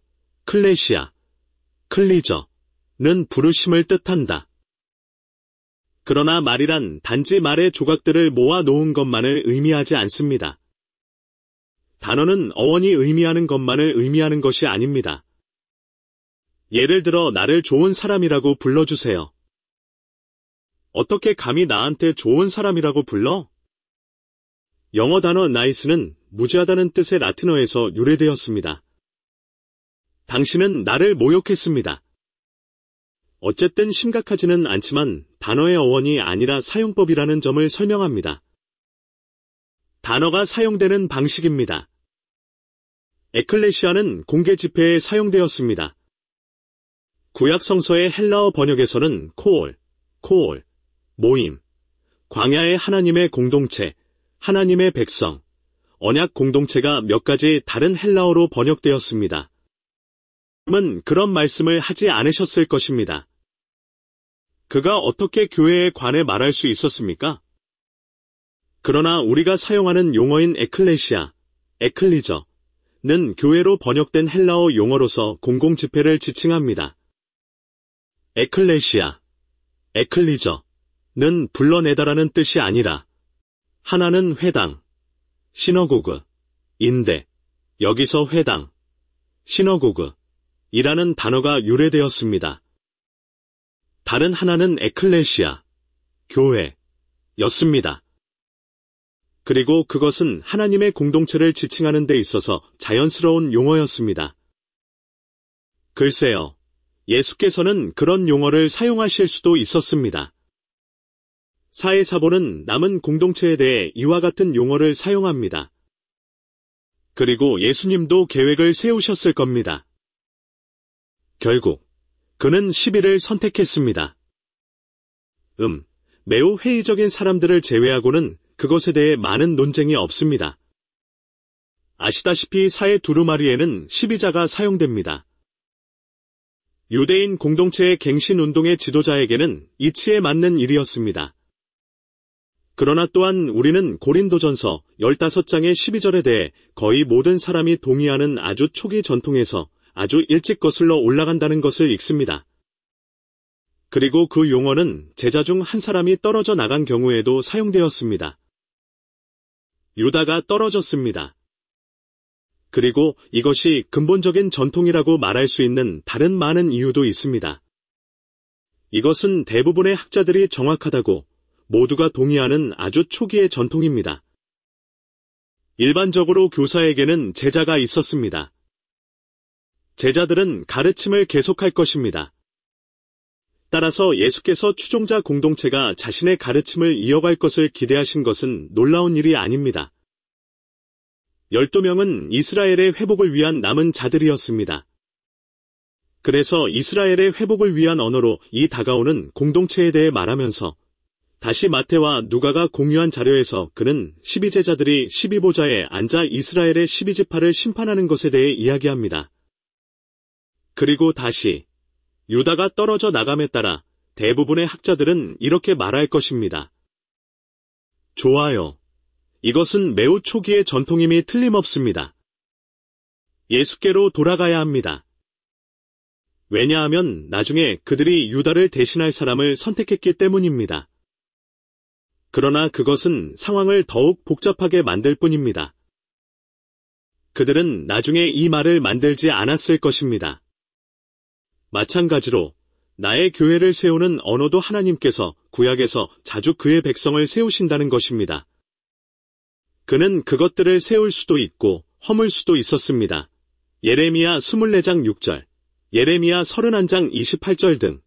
클리저는 부르심을 뜻한다. 그러나 말이란 단지 말의 조각들을 모아 놓은 것만을 의미하지 않습니다. 단어는 어원이 의미하는 것만을 의미하는 것이 아닙니다. 예를 들어 나를 좋은 사람이라고 불러주세요. 어떻게 감히 나한테 좋은 사람이라고 불러? 영어 단어 nice는 무지하다는 뜻의 라틴어에서 유래되었습니다. 당신은 나를 모욕했습니다. 어쨌든 심각하지는 않지만 단어의 어원이 아니라 사용법이라는 점을 설명합니다. 단어가 사용되는 방식입니다. 에클레시아는 공개 집회에 사용되었습니다. 구약 성서의 헬라어 번역에서는 코올, 모임, 광야의 하나님의 공동체, 하나님의 백성, 언약 공동체가 몇 가지 다른 헬라어로 번역되었습니다. 은 그런 말씀을 하지 않으셨을 것입니다. 그가 어떻게 교회에 관해 말할 수 있었습니까? 그러나 우리가 사용하는 용어인 에클리저는 교회로 번역된 헬라어 용어로서 공공집회를 지칭합니다. 에클리저는 불러내다라는 뜻이 아니라 하나는 회당, 시너고그인데 여기서 회당, 시너고그이라는 단어가 유래되었습니다. 다른 하나는 에클레시아, 교회였습니다. 그리고 그것은 하나님의 공동체를 지칭하는 데 있어서 자연스러운 용어였습니다. 글쎄요, 예수께서는 그런 용어를 사용하실 수도 있었습니다. 사회사본은 남은 공동체에 대해 이와 같은 용어를 사용합니다. 그리고 예수님도 계획을 세우셨을 겁니다. 결국 그는 10일을 선택했습니다. 매우 회의적인 사람들을 제외하고는 그것에 대해 많은 논쟁이 없습니다. 아시다시피 사회 두루마리에는 12자가 사용됩니다. 유대인 공동체의 갱신운동의 지도자에게는 이치에 맞는 일이었습니다. 그러나 또한 우리는 고린도전서 15장의 12절에 대해 거의 모든 사람이 동의하는 아주 초기 전통에서 아주 일찍 거슬러 올라간다는 것을 읽습니다. 그리고 그 용어는 제자 중 한 사람이 떨어져 나간 경우에도 사용되었습니다. 유다가 떨어졌습니다. 그리고 이것이 근본적인 전통이라고 말할 수 있는 다른 많은 이유도 있습니다. 이것은 대부분의 학자들이 정확하다고 모두가 동의하는 아주 초기의 전통입니다. 일반적으로 교사에게는 제자가 있었습니다. 제자들은 가르침을 계속할 것입니다. 따라서 예수께서 추종자 공동체가 자신의 가르침을 이어갈 것을 기대하신 것은 놀라운 일이 아닙니다. 12명은 이스라엘의 회복을 위한 남은 자들이었습니다. 그래서 이스라엘의 회복을 위한 언어로 이 다가오는 공동체에 대해 말하면서 다시 마태와 누가가 공유한 자료에서 그는 12제자들이 12보좌에 앉아 이스라엘의 12지파를 심판하는 것에 대해 이야기합니다. 그리고 다시 유다가 떨어져 나감에 따라 대부분의 학자들은 이렇게 말할 것입니다. 좋아요. 이것은 매우 초기의 전통임이 틀림없습니다. 예수께로 돌아가야 합니다. 왜냐하면 나중에 그들이 유다를 대신할 사람을 선택했기 때문입니다. 그러나 그것은 상황을 더욱 복잡하게 만들 뿐입니다. 그들은 나중에 이 말을 만들지 않았을 것입니다. 마찬가지로 나의 교회를 세우는 언어도 하나님께서 구약에서 자주 그의 백성을 세우신다는 것입니다. 그는 그것들을 세울 수도 있고 허물 수도 있었습니다. 예레미야 24장 6절, 예레미야 31장 28절 등.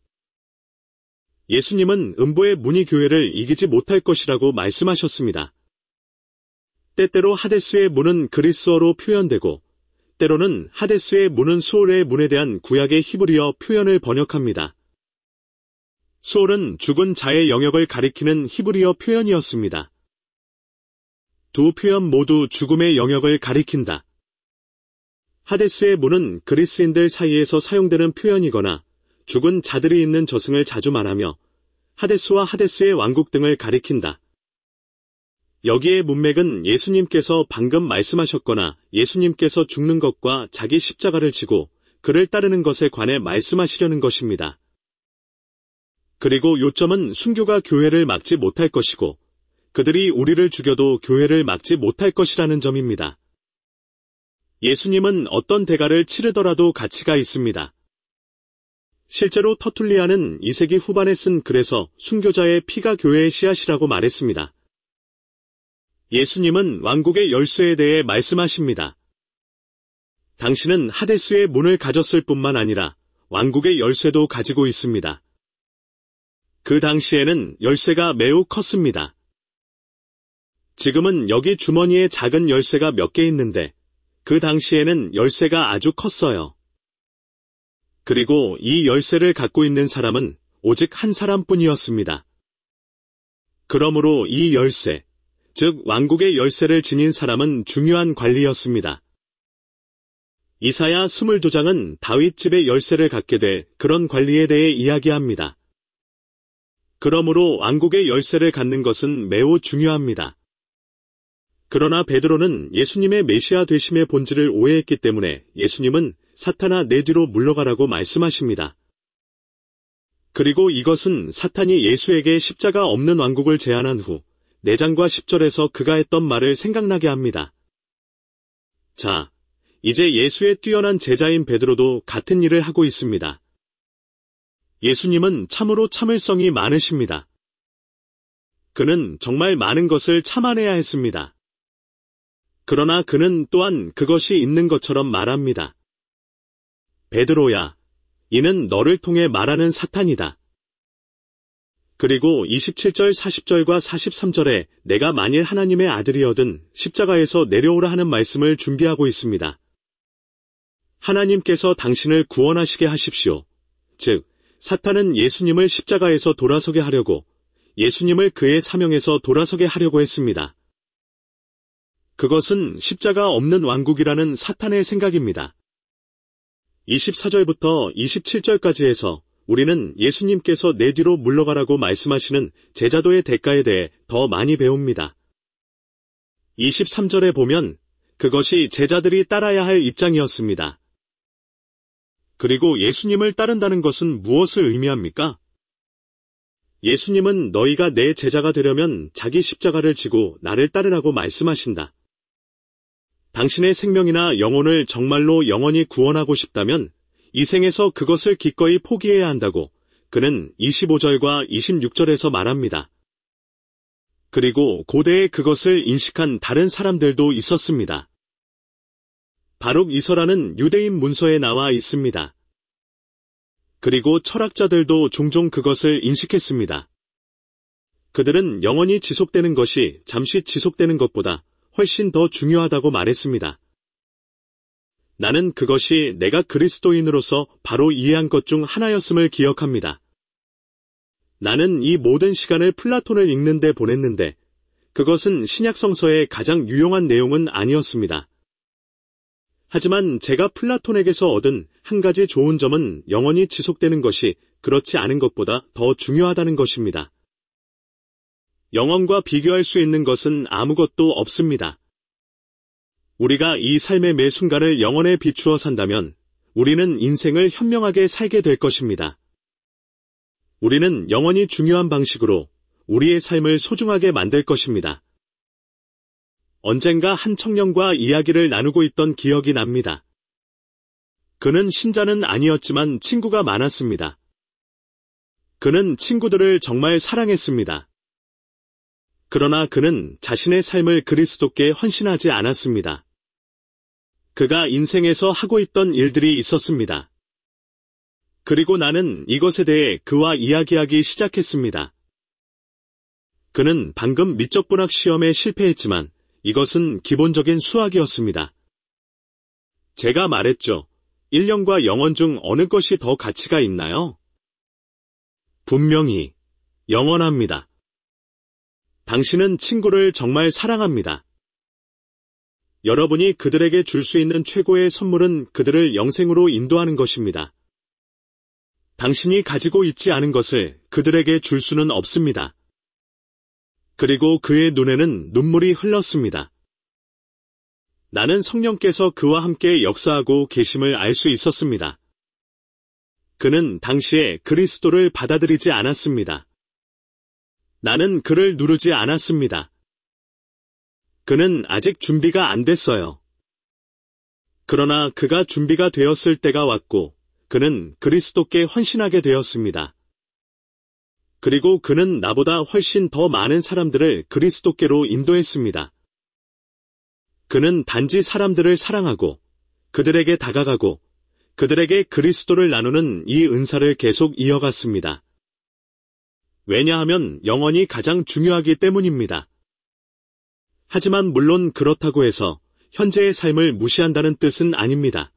예수님은 음보의 문이 교회를 이기지 못할 것이라고 말씀하셨습니다. 때때로 하데스의 문은 그리스어로 표현되고 때로는 하데스의 문은 수올의 문에 대한 구약의 히브리어 표현을 번역합니다. 수올은 죽은 자의 영역을 가리키는 히브리어 표현이었습니다. 두 표현 모두 죽음의 영역을 가리킨다. 하데스의 문은 그리스인들 사이에서 사용되는 표현이거나 죽은 자들이 있는 저승을 자주 말하며 하데스와 하데스의 왕국 등을 가리킨다. 여기에 문맥은 예수님께서 방금 말씀하셨거나 예수님께서 죽는 것과 자기 십자가를 지고 그를 따르는 것에 관해 말씀하시려는 것입니다. 그리고 요점은 순교가 교회를 막지 못할 것이고 그들이 우리를 죽여도 교회를 막지 못할 것이라는 점입니다. 예수님은 어떤 대가를 치르더라도 가치가 있습니다. 실제로 터툴리아는 2세기 후반에 쓴 글에서 순교자의 피가 교회의 씨앗이라고 말했습니다. 예수님은 왕국의 열쇠에 대해 말씀하십니다. 당신은 하데스의 문을 가졌을 뿐만 아니라 왕국의 열쇠도 가지고 있습니다. 그 당시에는 열쇠가 매우 컸습니다. 지금은 여기 주머니에 작은 열쇠가 몇 개 있는데 그 당시에는 열쇠가 아주 컸어요. 그리고 이 열쇠를 갖고 있는 사람은 오직 한 사람뿐이었습니다. 그러므로 이 열쇠, 즉 왕국의 열쇠를 지닌 사람은 중요한 관리였습니다. 이사야 22장은 다윗 집의 열쇠를 갖게 될 그런 관리에 대해 이야기합니다. 그러므로 왕국의 열쇠를 갖는 것은 매우 중요합니다. 그러나 베드로는 예수님의 메시아 되심의 본질을 오해했기 때문에 예수님은 사탄아 내 뒤로 물러가라고 말씀하십니다. 그리고 이것은 사탄이 예수에게 십자가 없는 왕국을 제안한 후 4장과 10절에서 그가 했던 말을 생각나게 합니다. 자, 이제 예수의 뛰어난 제자인 베드로도 같은 일을 하고 있습니다. 예수님은 참으로 참을성이 많으십니다. 그는 정말 많은 것을 참아내야 했습니다. 그러나 그는 또한 그것이 있는 것처럼 말합니다. 베드로야, 이는 너를 통해 말하는 사탄이다. 그리고 27절 40절과 43절에 내가 만일 하나님의 아들이어든 십자가에서 내려오라 하는 말씀을 준비하고 있습니다. 하나님께서 당신을 구원하시게 하십시오. 즉, 사탄은 예수님을 십자가에서 돌아서게 하려고 예수님을 그의 사명에서 돌아서게 하려고 했습니다. 그것은 십자가 없는 왕국이라는 사탄의 생각입니다. 24절부터 27절까지 해서 우리는 예수님께서 내 뒤로 물러가라고 말씀하시는 제자도의 대가에 대해 더 많이 배웁니다. 23절에 보면 그것이 제자들이 따라야 할 입장이었습니다. 그리고 예수님을 따른다는 것은 무엇을 의미합니까? 예수님은 너희가 내 제자가 되려면 자기 십자가를 지고 나를 따르라고 말씀하신다. 당신의 생명이나 영혼을 정말로 영원히 구원하고 싶다면 이 생에서 그것을 기꺼이 포기해야 한다고 그는 25절과 26절에서 말합니다. 그리고 고대에 그것을 인식한 다른 사람들도 있었습니다. 바룩 이서라는 유대인 문서에 나와 있습니다. 그리고 철학자들도 종종 그것을 인식했습니다. 그들은 영원히 지속되는 것이 잠시 지속되는 것보다 훨씬 더 중요하다고 말했습니다. 나는 그것이 내가 그리스도인으로서 바로 이해한 것 중 하나였음을 기억합니다. 나는 이 모든 시간을 플라톤을 읽는 데 보냈는데 그것은 신약성서의 가장 유용한 내용은 아니었습니다. 하지만 제가 플라톤에게서 얻은 한 가지 좋은 점은 영원히 지속되는 것이 그렇지 않은 것보다 더 중요하다는 것입니다. 영원과 비교할 수 있는 것은 아무것도 없습니다. 우리가 이 삶의 매 순간을 영원에 비추어 산다면 우리는 인생을 현명하게 살게 될 것입니다. 우리는 영원히 중요한 방식으로 우리의 삶을 소중하게 만들 것입니다. 언젠가 한 청년과 이야기를 나누고 있던 기억이 납니다. 그는 신자는 아니었지만 친구가 많았습니다. 그는 친구들을 정말 사랑했습니다. 그러나 그는 자신의 삶을 그리스도께 헌신하지 않았습니다. 그가 인생에서 하고 있던 일들이 있었습니다. 그리고 나는 이것에 대해 그와 이야기하기 시작했습니다. 그는 방금 미적분학 시험에 실패했지만 이것은 기본적인 수학이었습니다. 제가 말했죠. 1년과 영원 중 어느 것이 더 가치가 있나요? 분명히 영원합니다. 당신은 친구를 정말 사랑합니다. 여러분이 그들에게 줄 수 있는 최고의 선물은 그들을 영생으로 인도하는 것입니다. 당신이 가지고 있지 않은 것을 그들에게 줄 수는 없습니다. 그리고 그의 눈에는 눈물이 흘렀습니다. 나는 성령께서 그와 함께 역사하고 계심을 알 수 있었습니다. 그는 당시에 그리스도를 받아들이지 않았습니다. 나는 그를 누르지 않았습니다. 그는 아직 준비가 안 됐어요. 그러나 그가 준비가 되었을 때가 왔고 그는 그리스도께 헌신하게 되었습니다. 그리고 그는 나보다 훨씬 더 많은 사람들을 그리스도께로 인도했습니다. 그는 단지 사람들을 사랑하고 그들에게 다가가고 그들에게 그리스도를 나누는 이 은사를 계속 이어갔습니다. 왜냐하면 영혼이 가장 중요하기 때문입니다. 하지만 물론 그렇다고 해서 현재의 삶을 무시한다는 뜻은 아닙니다.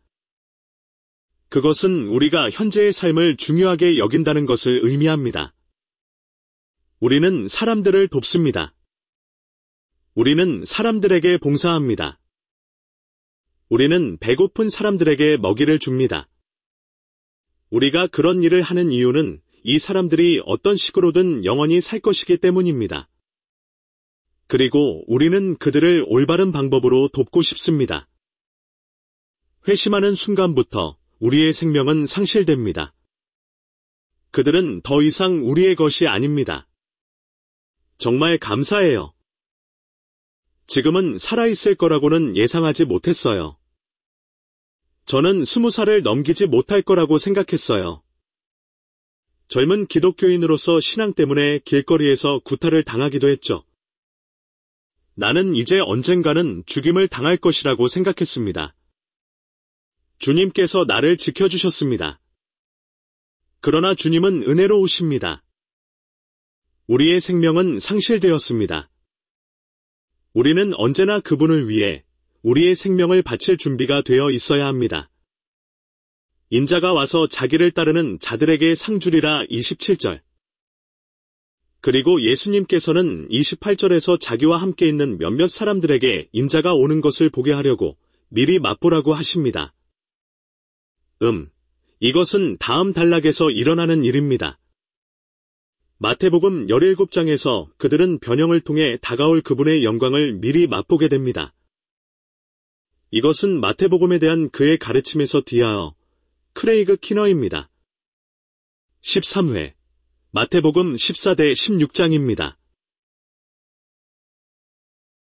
그것은 우리가 현재의 삶을 중요하게 여긴다는 것을 의미합니다. 우리는 사람들을 돕습니다. 우리는 사람들에게 봉사합니다. 우리는 배고픈 사람들에게 먹이를 줍니다. 우리가 그런 일을 하는 이유는 이 사람들이 어떤 식으로든 영원히 살 것이기 때문입니다. 그리고 우리는 그들을 올바른 방법으로 돕고 싶습니다. 회심하는 순간부터 우리의 생명은 상실됩니다. 그들은 더 이상 우리의 것이 아닙니다. 정말 감사해요. 지금은 살아있을 거라고는 예상하지 못했어요. 저는 20살을 넘기지 못할 거라고 생각했어요. 젊은 기독교인으로서 신앙 때문에 길거리에서 구타를 당하기도 했죠. 나는 이제 언젠가는 죽임을 당할 것이라고 생각했습니다. 주님께서 나를 지켜주셨습니다. 그러나 주님은 은혜로우십니다. 우리의 생명은 상실되었습니다. 우리는 언제나 그분을 위해 우리의 생명을 바칠 준비가 되어 있어야 합니다. 인자가 와서 자기를 따르는 자들에게 상 주리라 27절. 그리고 예수님께서는 28절에서 자기와 함께 있는 몇몇 사람들에게 인자가 오는 것을 보게 하려고 미리 맛보라고 하십니다. 이것은 다음 단락에서 일어나는 일입니다. 마태복음 17장에서 그들은 변형을 통해 다가올 그분의 영광을 미리 맛보게 됩니다. 이것은 마태복음에 대한 그의 가르침에서 뒤이어 크레이그 키너입니다. 13회 마태복음 14대 16장입니다.